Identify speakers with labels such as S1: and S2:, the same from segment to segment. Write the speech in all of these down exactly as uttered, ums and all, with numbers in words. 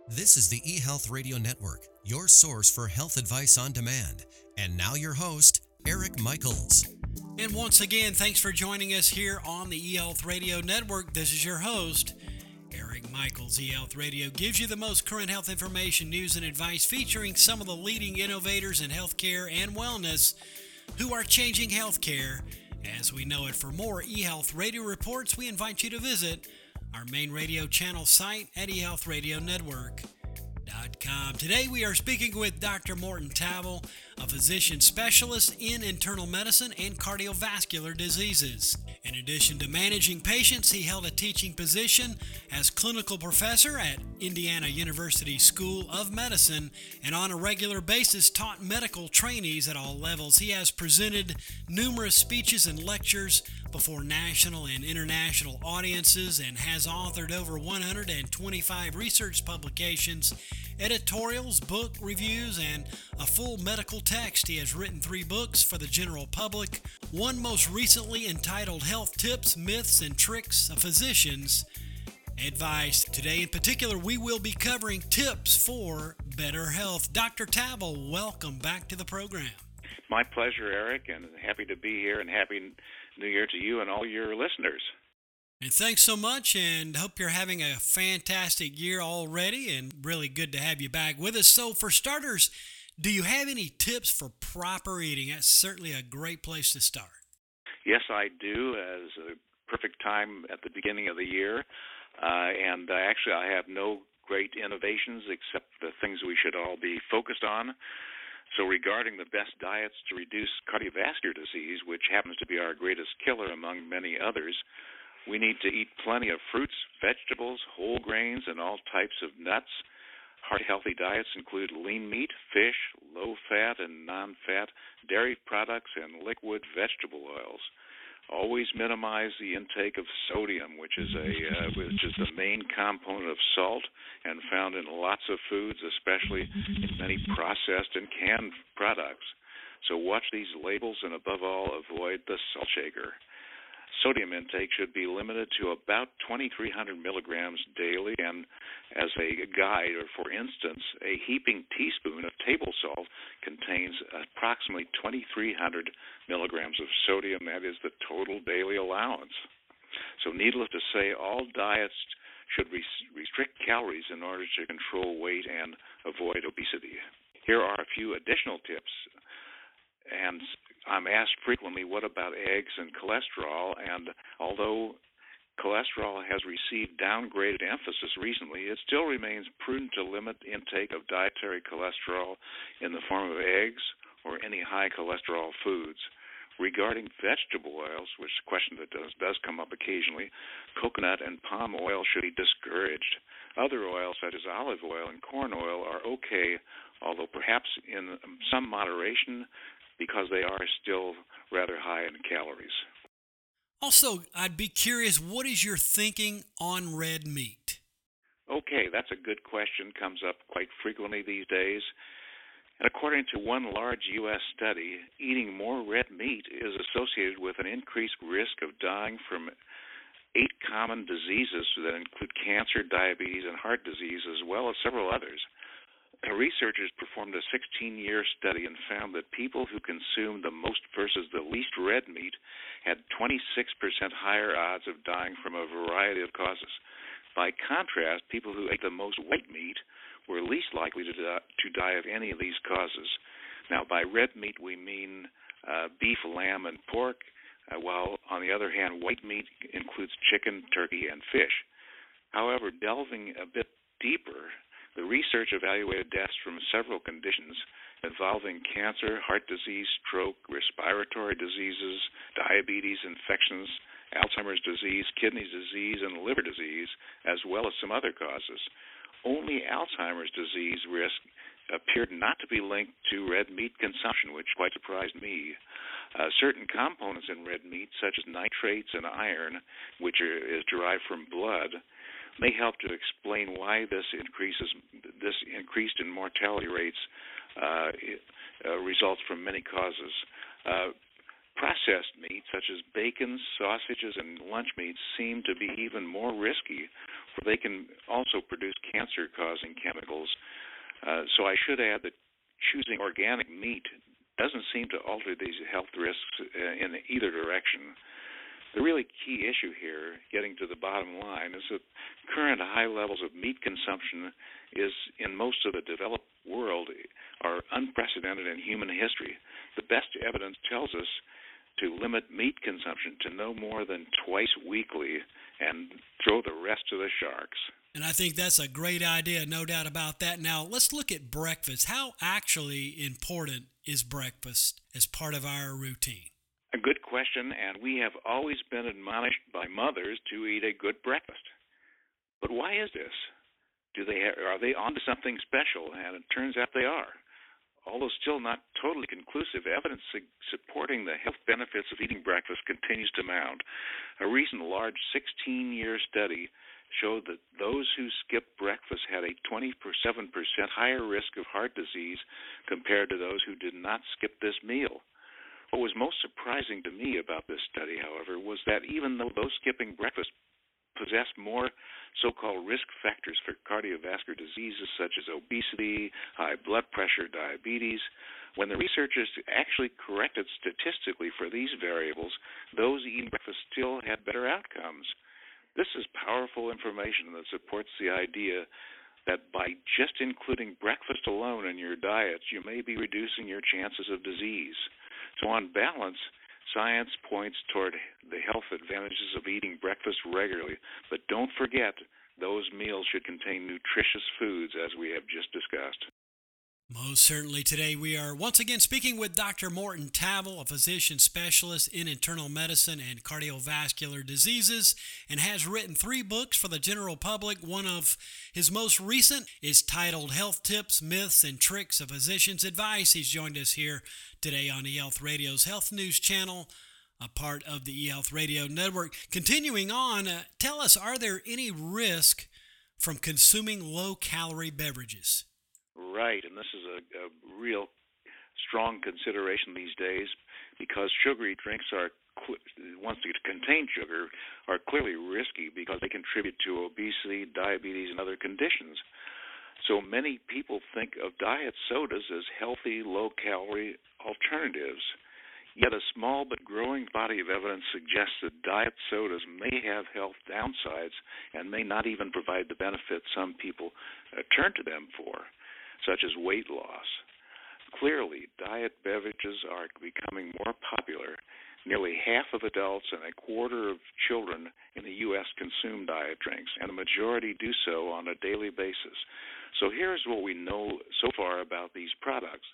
S1: This is the eHealth Radio Network, your source for health advice on demand. And now your host, Eric Michaels.
S2: And once again, thanks for joining us here on the eHealth Radio Network. This is your host, Eric Michaels. eHealth Radio gives you the most current health information, news, and advice featuring some of the leading innovators in healthcare and wellness who are changing healthcare as we know it. For more eHealth Radio reports, we invite you to visit our main radio channel site at e health radio network dot com. Today we are speaking with Doctor Morton Tavel, a physician specialist in internal medicine and cardiovascular diseases. In addition to managing patients, he held a teaching position as clinical professor at Indiana University School of Medicine and on a regular basis taught medical trainees at all levels. He has presented numerous speeches and lectures before national and international audiences and has authored over one hundred twenty-five research publications, editorials, book reviews, and a full medical text. He has written three books for the general public, one most recently entitled Health Tips, Myths, and Tricks of Physicians' Advice. Today in particular, we will be covering tips for better health. Doctor Tavel, welcome back to the program.
S3: My pleasure, Eric, and happy to be here, and happy New Year to you and all your listeners.
S2: And thanks so much, and hope you're having a fantastic year already, and really good to have you back with us. So for starters, do you have any tips for proper eating? That's certainly a great place to start.
S3: Yes, I do, as a perfect time at the beginning of the year, uh, and uh, actually I have no great innovations except the things we should all be focused on. So regarding the best diets to reduce cardiovascular disease, which happens to be our greatest killer among many others, we need to eat plenty of fruits, vegetables, whole grains, and all types of nuts. Heart-healthy diets include lean meat, fish, low-fat and non-fat, dairy products, and liquid vegetable oils. Always minimize the intake of sodium, which is a uh, which is the main component of salt and found in lots of foods, especially in many processed and canned products. So watch these labels and above all avoid the salt shaker. Sodium intake should be limited to about twenty-three hundred milligrams daily, and as a guide, or for instance, a heaping teaspoon of table salt contains approximately twenty-three hundred milligrams of sodium. That is the total daily allowance. So needless to say, all diets should res- restrict calories in order to control weight and avoid obesity. Here are a few additional tips. And I'm asked frequently, what about eggs and cholesterol? And although cholesterol has received downgraded emphasis recently, it still remains prudent to limit intake of dietary cholesterol in the form of eggs or any high cholesterol foods. Regarding vegetable oils, which is a question that does, does come up occasionally, coconut and palm oil should be discouraged. Other oils, such as olive oil and corn oil, are okay, although perhaps in some moderation, because they are still rather high in calories.
S2: Also, I'd be curious, what is your thinking on red meat?
S3: Okay, that's a good question. Comes up quite frequently these days. And according to one large U S study, eating more red meat is associated with an increased risk of dying from eight common diseases that include cancer, diabetes, and heart disease, as well as several others. Researchers performed a sixteen-year study and found that people who consumed the most versus the least red meat had twenty-six percent higher odds of dying from a variety of causes. By contrast, people who ate the most white meat were least likely to die, to die of any of these causes. Now, by red meat, we mean uh, beef, lamb, and pork, uh, while, on the other hand, white meat includes chicken, turkey, and fish. However, delving a bit deeper, the research evaluated deaths from several conditions involving cancer, heart disease, stroke, respiratory diseases, diabetes, infections, Alzheimer's disease, kidney disease, and liver disease, as well as some other causes. Only Alzheimer's disease risk appeared not to be linked to red meat consumption, which quite surprised me. Uh, certain components in red meat, such as nitrates and iron, which are, is derived from blood, may help to explain why this increases this increased in mortality rates uh, uh, results from many causes. Uh, Processed meats such as bacon, sausages, and lunch meats seem to be even more risky, for they can also produce cancer-causing chemicals. Uh, so I should add that choosing organic meat doesn't seem to alter these health risks uh, in either direction. The really key issue here, getting to the bottom line, is that current high levels of meat consumption is, in most of the developed world, are unprecedented in human history. The best evidence tells us to limit meat consumption to no more than twice weekly and throw the rest to the sharks.
S2: And I think that's a great idea, no doubt about that. Now, let's look at breakfast. How actually important is breakfast as part of our routine?
S3: A good question, and we have always been admonished by mothers to eat a good breakfast. But why is this? Do they ha- are they onto something special? And it turns out they are. Although still not totally conclusive, evidence su- supporting the health benefits of eating breakfast continues to mount. A recent large sixteen-year study showed that those who skipped breakfast had a twenty-seven percent higher risk of heart disease compared to those who did not skip this meal. What was most surprising to me about this study, however, was that even though those skipping breakfast possessed more so-called risk factors for cardiovascular diseases such as obesity, high blood pressure, diabetes, when the researchers actually corrected statistically for these variables, those eating breakfast still had better outcomes. This is powerful information that supports the idea that by just including breakfast alone in your diet, you may be reducing your chances of disease. So on balance, science points toward the health advantages of eating breakfast regularly, but don't forget those meals should contain nutritious foods, as we have just discussed.
S2: Most certainly. Today we are once again speaking with Doctor Morton Tavel, a physician specialist in internal medicine and cardiovascular diseases, and has written three books for the general public. One of his most recent is titled Health Tips, Myths, and Tricks of Physician's Advice. He's joined us here today on eHealth Radio's Health News Channel, a part of the eHealth Radio Network. Continuing on, uh, tell us, are there any risk from consuming low-calorie beverages?
S3: Right, and this is a, a real strong consideration these days because sugary drinks are, once they contain sugar, are clearly risky because they contribute to obesity, diabetes, and other conditions. So many people think of diet sodas as healthy, low-calorie alternatives. Yet a small but growing body of evidence suggests that diet sodas may have health downsides and may not even provide the benefits some people uh, turn to them for, such as weight loss. Clearly, diet beverages are becoming more popular. Nearly half of adults and a quarter of children in the U S consume diet drinks, and a majority do so on a daily basis. So here's what we know so far about these products.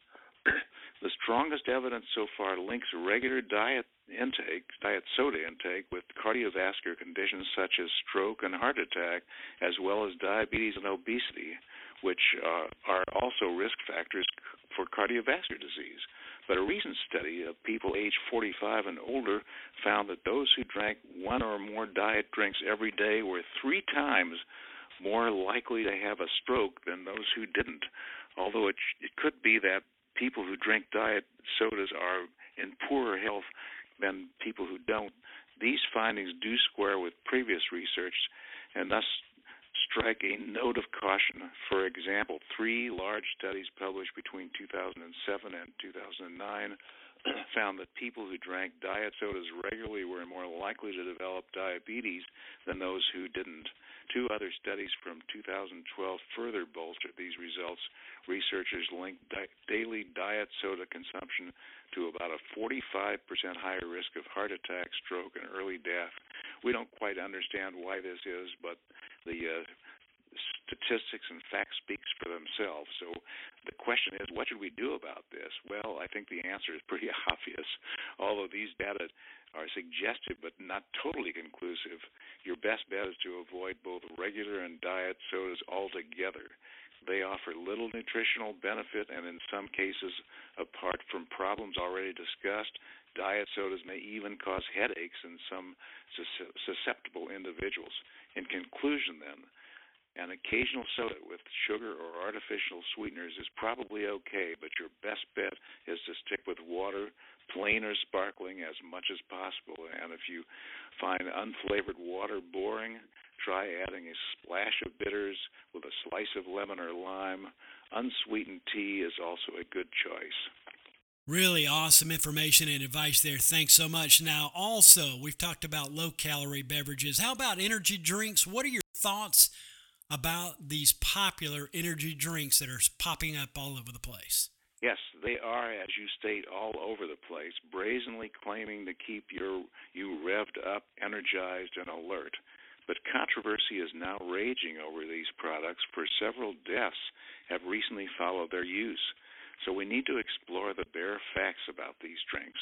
S3: The strongest evidence so far links regular diet intake, diet soda intake, with cardiovascular conditions such as stroke and heart attack, as well as diabetes and obesity, which uh, are also risk factors for cardiovascular disease. But a recent study of people aged forty-five and older found that those who drank one or more diet drinks every day were three times more likely to have a stroke than those who didn't, although it, it could be that people who drink diet sodas are in poorer health than people who don't. These findings do square with previous research and thus strike a note of caution. For example, three large studies published between two thousand seven and two thousand nine found that people who drank diet sodas regularly were more likely to develop diabetes than those who didn't. Two other studies from two thousand twelve further bolstered these results. Researchers linked di- daily diet soda consumption to about a forty-five percent higher risk of heart attack, stroke, and early death. We don't quite understand why this is, but the uh, statistics and facts speaks for themselves. So the question is, what should we do about this? Well, I think the answer is pretty obvious. Although these data are suggestive but not totally conclusive, your best bet is to avoid both regular and diet sodas altogether. They offer little nutritional benefit, and in some cases, apart from problems already discussed, diet sodas may even cause headaches in some susceptible individuals. In conclusion, then, An occasional soda with sugar or artificial sweeteners is probably okay, but your best bet is to stick with water, plain or sparkling, as much as possible. And if you find unflavored water boring, try adding a splash of bitters with a slice of lemon or lime. Unsweetened tea is also a good choice.
S2: Really awesome information and advice there. Thanks so much. Now, also, we've talked about low-calorie beverages. How about energy drinks? What are your thoughts about these popular energy drinks that are popping up all over the place?
S3: Yes, they are, as you state, all over the place, brazenly claiming to keep your you revved up, energized, and alert. But controversy is now raging over these products, for several deaths have recently followed their use. So we need to explore the bare facts about these drinks.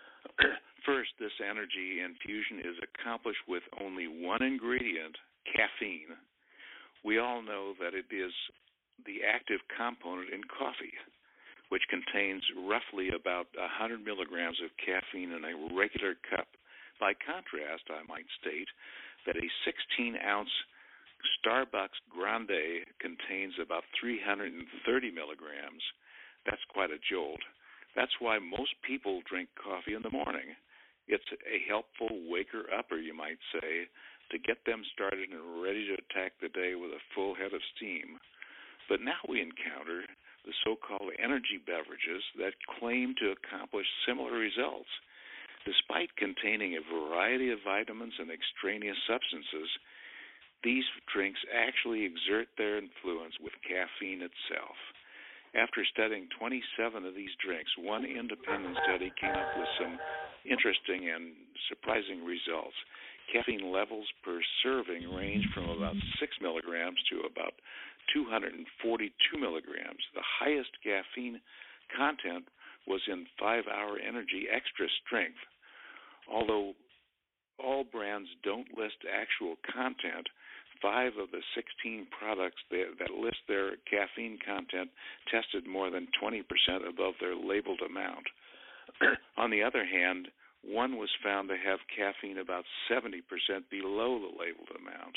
S3: First, this energy infusion is accomplished with only one ingredient, caffeine. We all know that it is the active component in coffee, which contains roughly about one hundred milligrams of caffeine in a regular cup. By contrast, I might state that a sixteen-ounce Starbucks Grande contains about three hundred thirty milligrams. That's quite a jolt. That's why most people drink coffee in the morning. It's a helpful waker-upper, you might say, to get them started and ready to attack the day with a full head of steam. But now we encounter the so-called energy beverages that claim to accomplish similar results. Despite containing a variety of vitamins and extraneous substances, these drinks actually exert their influence with caffeine itself. After studying twenty-seven of these drinks, one independent study came up with some interesting and surprising results. Caffeine levels per serving range from about six milligrams to about two hundred forty-two milligrams. The highest caffeine content was in five-hour energy extra strength. Although all brands don't list actual content, five of the sixteen products that, that list their caffeine content tested more than twenty percent above their labeled amount. On the other hand, one was found to have caffeine about seventy percent below the labeled amount.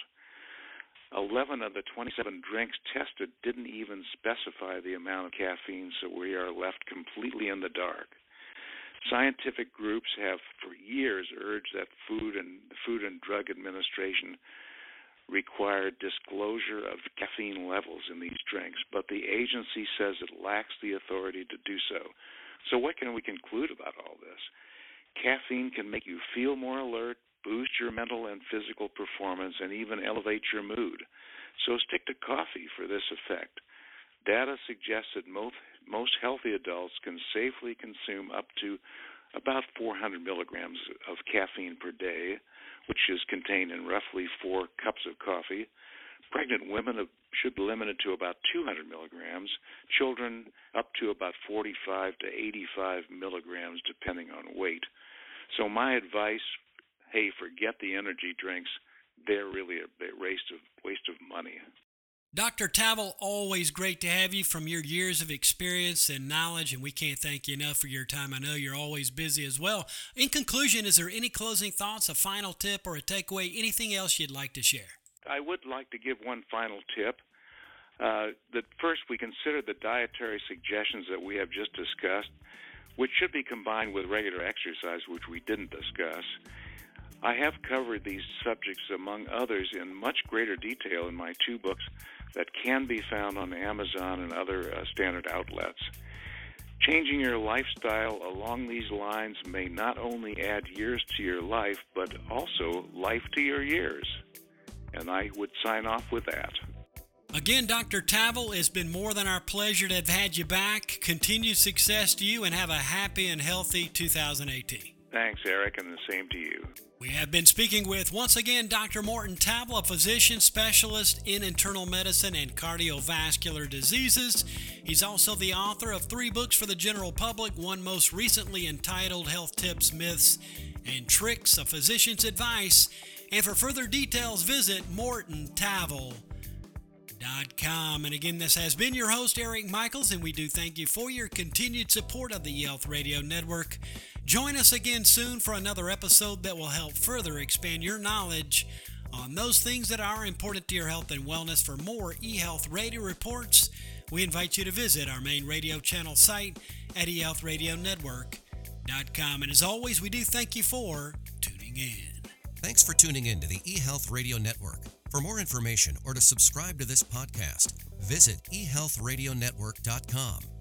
S3: eleven of the twenty-seven drinks tested didn't even specify the amount of caffeine, so we are left completely in the dark. Scientific groups have for years urged that Food and the Food and Drug Administration require disclosure of caffeine levels in these drinks, but the agency says it lacks the authority to do so. So what can we conclude about all this? Caffeine can make you feel more alert, boost your mental and physical performance, and even elevate your mood. So stick to coffee for this effect. Data suggests that most, most healthy adults can safely consume up to about four hundred milligrams of caffeine per day, which is contained in roughly four cups of coffee. Pregnant women should be limited to about two hundred milligrams, children up to about forty-five to eighty-five milligrams, depending on weight. So my advice, hey, forget the energy drinks. They're really a waste of, waste of money.
S2: Doctor Tavel, always great to have you from your years of experience and knowledge, and we can't thank you enough for your time. I know you're always busy as well. In conclusion, is there any closing thoughts, a final tip, or a takeaway, anything else you'd like to share?
S3: I would like to give one final tip. Uh, that first, we consider the dietary suggestions that we have just discussed, which should be combined with regular exercise, which we didn't discuss. I have covered these subjects, among others, in much greater detail in my two books that can be found on Amazon and other uh, standard outlets. Changing your lifestyle along these lines may not only add years to your life, but also life to your years. And I would sign off with that.
S2: Again, Doctor Tavel, it's been more than our pleasure to have had you back. Continued success to you, and have a happy and healthy two thousand eighteen.
S3: Thanks, Eric, and the same to you.
S2: We have been speaking with, once again, Doctor Morton Tavel, a physician specialist in internal medicine and cardiovascular diseases. He's also the author of three books for the general public, one most recently entitled Health Tips, Myths, and Tricks, A Physician's Advice. And for further details, visit morton tavel dot com. And again, this has been your host, Eric Michaels, and we do thank you for your continued support of the eHealth Radio Network. Join us again soon for another episode that will help further expand your knowledge on those things that are important to your health and wellness. For more eHealth Radio reports, we invite you to visit our main radio channel site at e health radio network dot com. And as always, we do thank you for tuning in.
S1: Thanks for tuning in to the eHealth Radio Network. For more information or to subscribe to this podcast, visit e health radio network dot com.